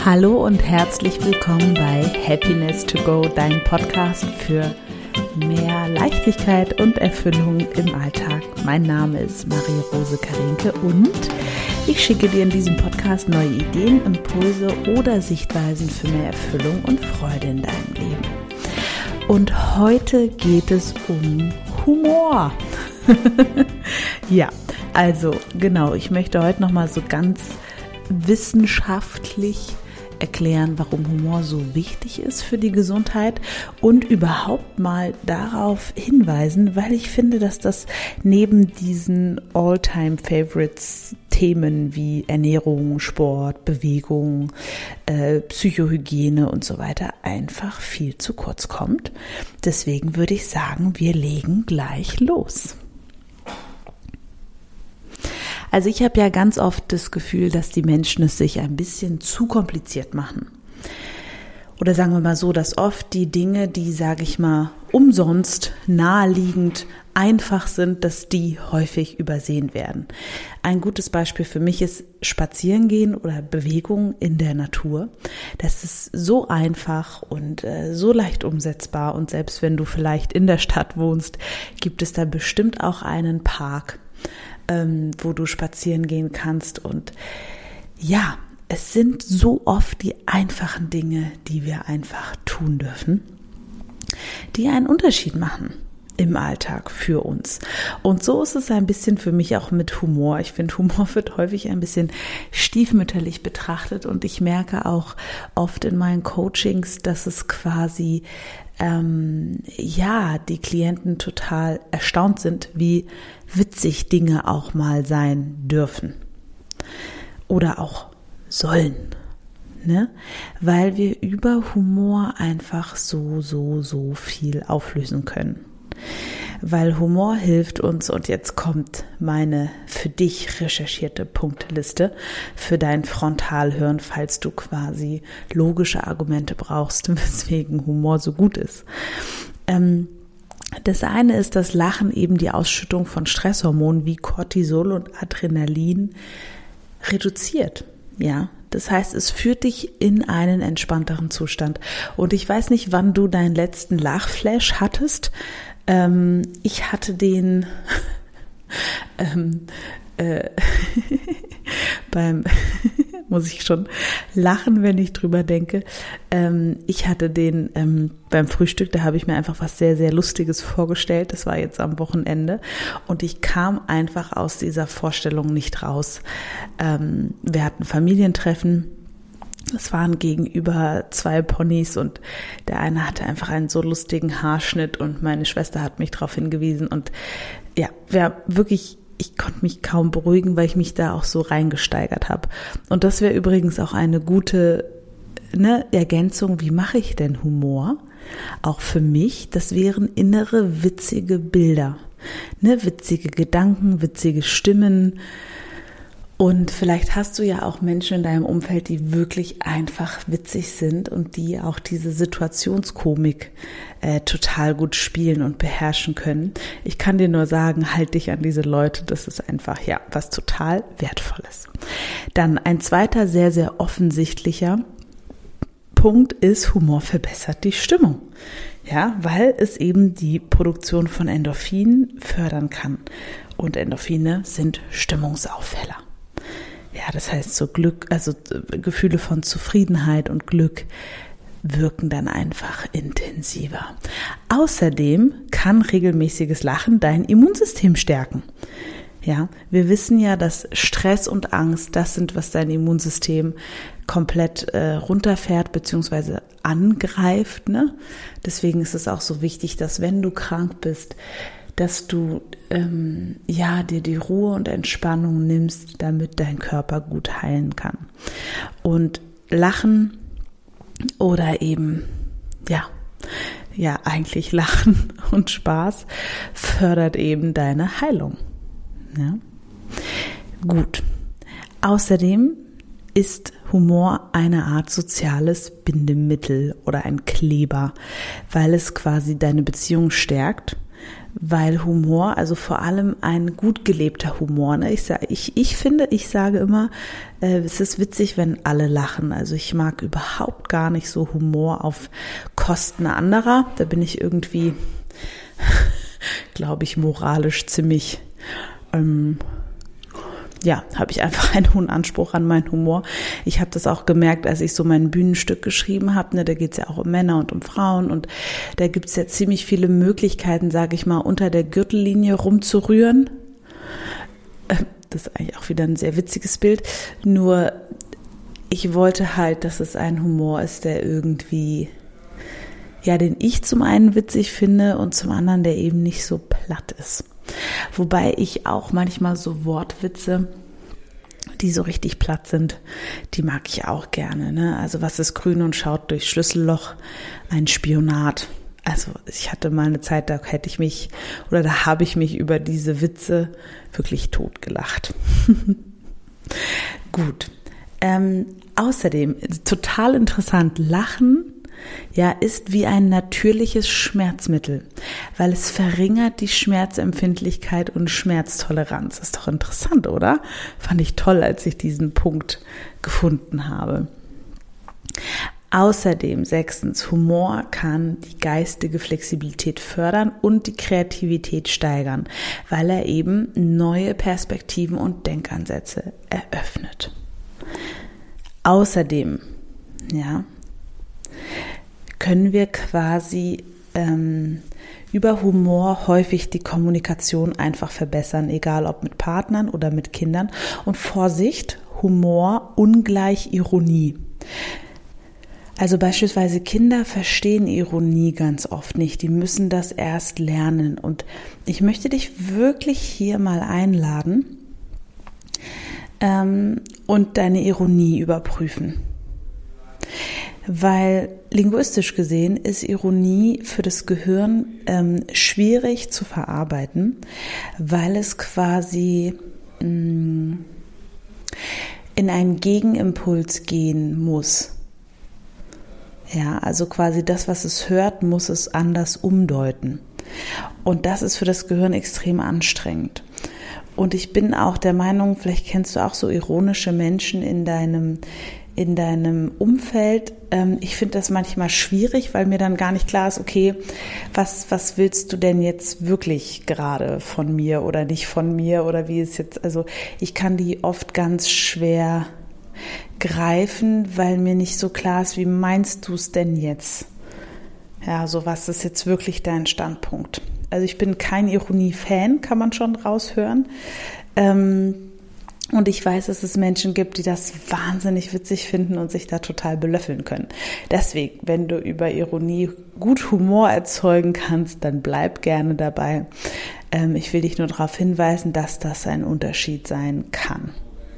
Hallo und herzlich willkommen bei Happiness to Go, dein Podcast für mehr Leichtigkeit und Erfüllung im Alltag. Mein Name ist Marie-Rose Karinke und ich schicke dir in diesem Podcast neue Ideen, Impulse oder Sichtweisen für mehr Erfüllung und Freude in deinem Leben. Und heute geht es um Humor. Ja, also genau, ich möchte heute nochmal so ganz wissenschaftlich erklären, warum Humor so wichtig ist für die Gesundheit und überhaupt mal darauf hinweisen, weil ich finde, dass das neben diesen All-Time-Favorites-Themen wie Ernährung, Sport, Bewegung, Psychohygiene und so weiter einfach viel zu kurz kommt. Deswegen würde ich sagen, wir legen gleich los. Also ich habe ja ganz oft das Gefühl, dass die Menschen es sich ein bisschen zu kompliziert machen. Oder sagen wir mal so, dass oft die Dinge, die, sage ich mal, umsonst, naheliegend, einfach sind, dass die häufig übersehen werden. Ein gutes Beispiel für mich ist Spazierengehen oder Bewegung in der Natur. Das ist so einfach und so leicht umsetzbar. Und selbst wenn du vielleicht in der Stadt wohnst, gibt es da bestimmt auch einen Park, wo du spazieren gehen kannst. Und ja, es sind so oft die einfachen Dinge, die wir einfach tun dürfen, die einen Unterschied machen im Alltag für uns. Und so ist es ein bisschen für mich auch mit Humor. Ich finde, Humor wird häufig ein bisschen stiefmütterlich betrachtet und ich merke auch oft in meinen Coachings, dass es quasi die Klienten total erstaunt sind, wie witzig Dinge auch mal sein dürfen oder auch sollen, ne? Weil wir über Humor einfach so viel auflösen können. Weil Humor hilft uns, und jetzt kommt meine für dich recherchierte Punkteliste für dein Frontalhirn, falls du quasi logische Argumente brauchst, weswegen Humor so gut ist. Das eine ist, dass Lachen eben die Ausschüttung von Stresshormonen wie Cortisol und Adrenalin reduziert. Ja, das heißt, es führt dich in einen entspannteren Zustand. Und ich weiß nicht, wann du deinen letzten Lachflash hattest. Ich hatte den muss ich schon lachen, wenn ich drüber denke. Ich hatte den beim Frühstück, da habe ich mir einfach was sehr, sehr Lustiges vorgestellt. Das war jetzt am Wochenende und ich kam einfach aus dieser Vorstellung nicht raus. Wir hatten Familientreffen. Es waren gegenüber 2 Ponys und der eine hatte einfach einen so lustigen Haarschnitt und meine Schwester hat mich darauf hingewiesen und ja, ich konnte mich kaum beruhigen, weil ich mich da auch so reingesteigert habe. Und das wäre übrigens auch eine gute Ergänzung. Wie mache ich denn Humor? Auch für mich, das wären innere witzige Bilder, witzige Gedanken, witzige Stimmen. Und vielleicht hast du ja auch Menschen in deinem Umfeld, die wirklich einfach witzig sind und die auch diese Situationskomik total gut spielen und beherrschen können. Ich kann dir nur sagen, halt dich an diese Leute, das ist einfach was total Wertvolles. Dann ein zweiter sehr, sehr offensichtlicher Punkt ist, Humor verbessert die Stimmung. Ja, weil es eben die Produktion von Endorphinen fördern kann. Und Endorphine sind Stimmungsaufheller. Ja, das heißt, so Gefühle von Zufriedenheit und Glück wirken dann einfach intensiver. Außerdem kann regelmäßiges Lachen dein Immunsystem stärken. Ja, wir wissen ja, dass Stress und Angst das sind, was dein Immunsystem komplett runterfährt bzw. angreift. Deswegen ist es auch so wichtig, dass wenn du krank bist, dass du dir die Ruhe und Entspannung nimmst, damit dein Körper gut heilen kann. Und Lachen oder eben, eigentlich Lachen und Spaß fördert eben deine Heilung. Ja? Gut. Außerdem ist Humor eine Art soziales Bindemittel oder ein Kleber, weil es quasi deine Beziehung stärkt, weil Humor, also vor allem ein gut gelebter Humor, ne? Ich sage immer, es ist witzig, wenn alle lachen. Also ich mag überhaupt gar nicht so Humor auf Kosten anderer. Da bin ich irgendwie, glaube ich, moralisch ziemlich, habe ich einfach einen hohen Anspruch an meinen Humor. Ich habe das auch gemerkt, als ich so mein Bühnenstück geschrieben habe. Ne, da geht es ja auch um Männer und um Frauen und da gibt es ja ziemlich viele Möglichkeiten, sage ich mal, unter der Gürtellinie rumzurühren. Das ist eigentlich auch wieder ein sehr witziges Bild. Nur ich wollte halt, dass es ein Humor ist, der irgendwie, den ich zum einen witzig finde und zum anderen, der eben nicht so platt ist. Wobei ich auch manchmal so Wortwitze, die so richtig platt sind, die mag ich auch gerne. Ne? Also was ist grün und schaut durch Schlüsselloch? Ein Spionat. Also ich hatte mal eine Zeit, da habe ich mich über diese Witze wirklich totgelacht. Gut. Außerdem, total interessant, Lachen ist wie ein natürliches Schmerzmittel, weil es verringert die Schmerzempfindlichkeit und Schmerztoleranz. Ist doch interessant, oder? Fand ich toll, als ich diesen Punkt gefunden habe. Außerdem 6. Humor kann die geistige Flexibilität fördern und die Kreativität steigern, weil er eben neue Perspektiven und Denkansätze eröffnet. Außerdem, können wir quasi über Humor häufig die Kommunikation einfach verbessern, egal ob mit Partnern oder mit Kindern. Und Vorsicht, Humor ungleich Ironie. Also beispielsweise Kinder verstehen Ironie ganz oft nicht. Die müssen das erst lernen. Und ich möchte dich wirklich hier mal einladen und deine Ironie überprüfen. Weil linguistisch gesehen ist Ironie für das Gehirn schwierig zu verarbeiten, weil es quasi in einen Gegenimpuls gehen muss. Ja, also quasi das, was es hört, muss es anders umdeuten. Und das ist für das Gehirn extrem anstrengend. Und ich bin auch der Meinung, vielleicht kennst du auch so ironische Menschen in deinem Umfeld. Ich finde das manchmal schwierig, weil mir dann gar nicht klar ist, okay, was willst du denn jetzt wirklich gerade von mir oder nicht von mir oder wie es jetzt, also ich kann die oft ganz schwer greifen, weil mir nicht so klar ist, wie meinst du es denn jetzt? Ja, so was ist jetzt wirklich dein Standpunkt? Also ich bin kein Ironie-Fan, kann man schon raushören. Und ich weiß, dass es Menschen gibt, die das wahnsinnig witzig finden und sich da total belöffeln können. Deswegen, wenn du über Ironie gut Humor erzeugen kannst, dann bleib gerne dabei. Ich will dich nur darauf hinweisen, dass das ein Unterschied sein kann.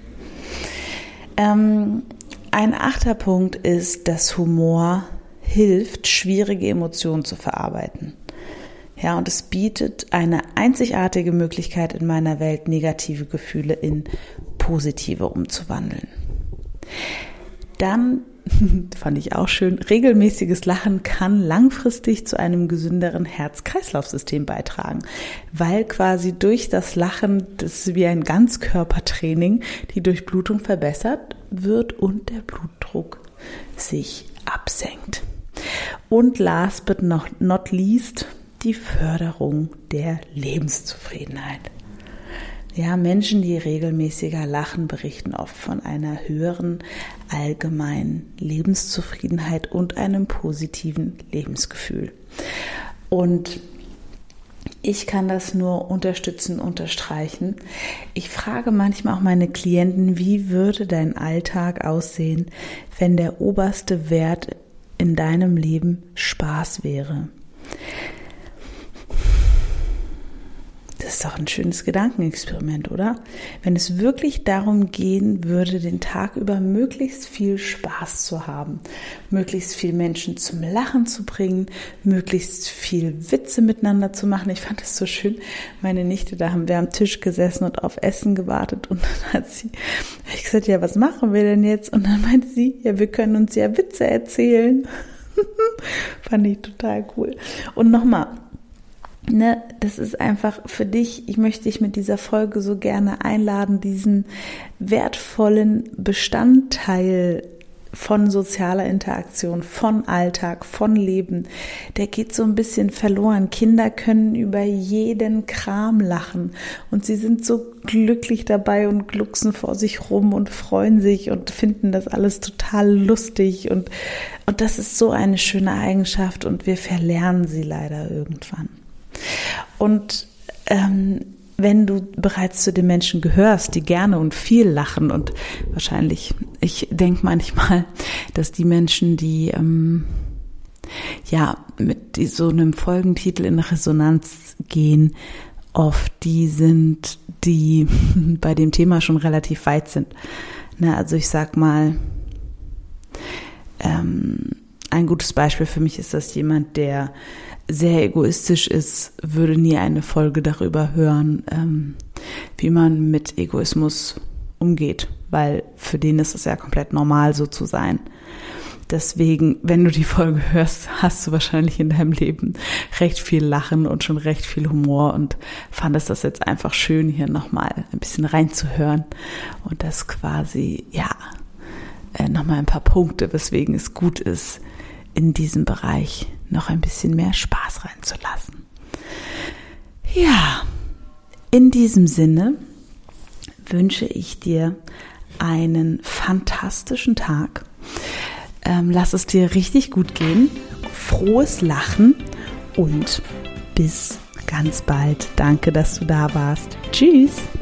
Ein 8. Punkt ist, dass Humor hilft, schwierige Emotionen zu verarbeiten. Ja, und es bietet eine einzigartige Möglichkeit in meiner Welt, negative Gefühle in positive umzuwandeln. Dann, fand ich auch schön, regelmäßiges Lachen kann langfristig zu einem gesünderen Herz-Kreislauf-System beitragen, weil quasi durch das Lachen, das ist wie ein Ganzkörpertraining, die Durchblutung verbessert wird und der Blutdruck sich absenkt. Und last but not least, die Förderung der Lebenszufriedenheit. Ja, Menschen, die regelmäßiger lachen, berichten oft von einer höheren allgemeinen Lebenszufriedenheit und einem positiven Lebensgefühl. Und ich kann das nur unterstützen, unterstreichen. Ich frage manchmal auch meine Klienten, wie würde dein Alltag aussehen, wenn der oberste Wert in deinem Leben Spaß wäre? Das ist doch ein schönes Gedankenexperiment, oder? Wenn es wirklich darum gehen würde, den Tag über möglichst viel Spaß zu haben, möglichst viel Menschen zum Lachen zu bringen, möglichst viel Witze miteinander zu machen. Ich fand das so schön. Meine Nichte, da haben wir am Tisch gesessen und auf Essen gewartet und dann habe ich gesagt, ja, was machen wir denn jetzt? Und dann meinte sie, ja, wir können uns ja Witze erzählen. Fand ich total cool. Und nochmal, das ist einfach für dich, ich möchte dich mit dieser Folge so gerne einladen, diesen wertvollen Bestandteil von sozialer Interaktion, von Alltag, von Leben, der geht so ein bisschen verloren. Kinder können über jeden Kram lachen und sie sind so glücklich dabei und glucksen vor sich rum und freuen sich und finden das alles total lustig und das ist so eine schöne Eigenschaft und wir verlernen sie leider irgendwann. Und wenn du bereits zu den Menschen gehörst, die gerne und viel lachen und wahrscheinlich, ich denke manchmal, dass die Menschen, die mit so einem Folgentitel in Resonanz gehen, oft die sind, die bei dem Thema schon relativ weit sind. Also ich sag mal, ein gutes Beispiel für mich ist, dass jemand, der sehr egoistisch ist, würde nie eine Folge darüber hören, wie man mit Egoismus umgeht, weil für den ist es ja komplett normal, so zu sein. Deswegen, wenn du die Folge hörst, hast du wahrscheinlich in deinem Leben recht viel Lachen und schon recht viel Humor und fandest das jetzt einfach schön, hier nochmal ein bisschen reinzuhören und das quasi, nochmal ein paar Punkte, weswegen es gut ist, in diesem Bereich noch ein bisschen mehr Spaß reinzulassen. Ja, in diesem Sinne wünsche ich dir einen fantastischen Tag. Lass es dir richtig gut gehen, frohes Lachen und bis ganz bald. Danke, dass du da warst. Tschüss.